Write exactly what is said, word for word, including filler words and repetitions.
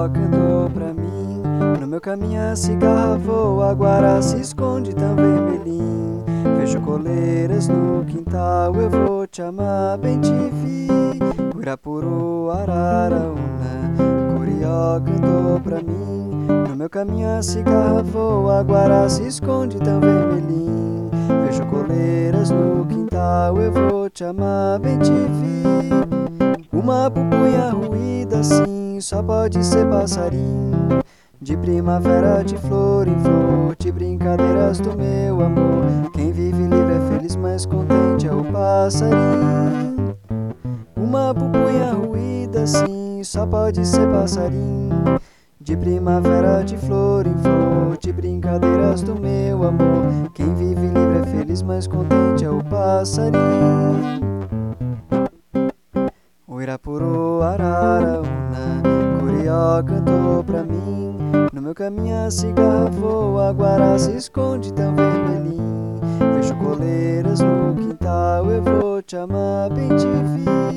cantou pra mim. No meu caminho a cigarra voa, a guará se esconde também melim. Vejo coleiras no quintal, eu vou te amar, bem te vi. Urapuru, Araraúna, Curió cantou pra mim. No meu caminho a cigarra voa, a guará se esconde também melim. Vejo coleiras no quintal, eu vou te amar, bem te vi. Uma pupunha ruída assim, só pode ser passarinho. De primavera, de flor em flor, de brincadeiras do meu amor. Quem vive livre é feliz, mas contente é o passarinho. Uma pupunha ruída assim, só pode ser passarinho. De primavera, de flor em flor, de brincadeiras do meu amor. Quem vive livre é feliz, mas contente é o passarinho. Uirapuru, Araraúna, Curió cantou pra mim. No meu caminho a cigarra voa, a guará se esconde também melim. Vejo coleiras no quintal, eu vou te amar, bem te vi.